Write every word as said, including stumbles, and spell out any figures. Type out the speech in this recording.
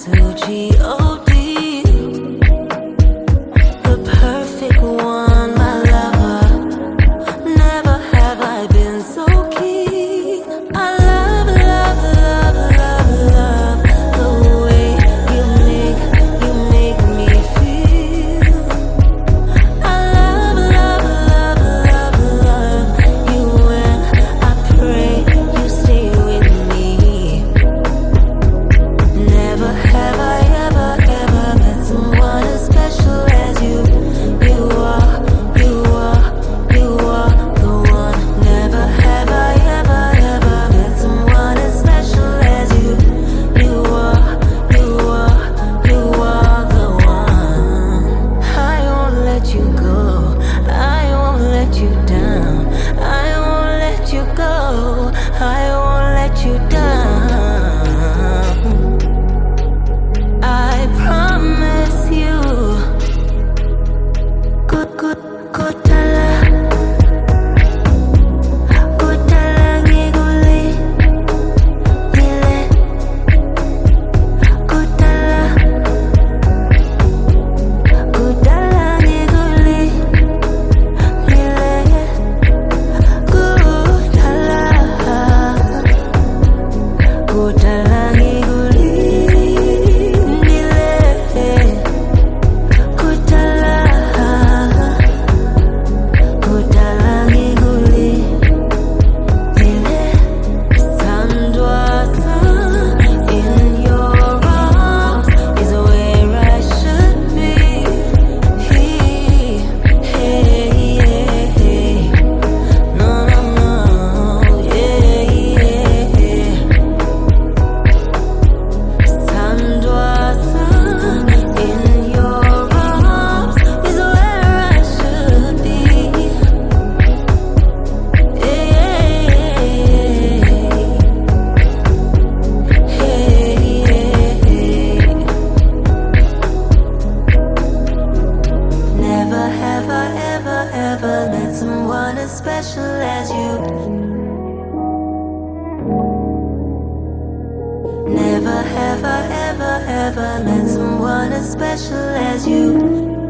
to G O D. The perfect one, my lover. Never have I been so keen. I love, love, love, love, love the way you make, you make me feel. I love, love, love, love, love you when I pray you stay with me. Never have I ever, ever met someone as special as you. You are, you are, you are the one. Never have I ever, ever met someone as special as you. You are, you are, you are the one. I won't let you go. I won't let you down. I won't let you go. I won't let you down. I promise you. Good, good, good tala. Good tala ngiguli. Dile. Good tala. Good tala ngiguli. Dile. Good tala. Good tala ngiguli. Dile. Kutala, kutala ngiguli, dile. Sandwasa in your arms is where I should be. Hey, hey, hey. No, no, no. Yeah, yeah. Sandwasa in your arms is where I should be. Hey, hey, hey. Never have I ever, ever met someone as special as you. Never have I ever, ever met someone as special as you.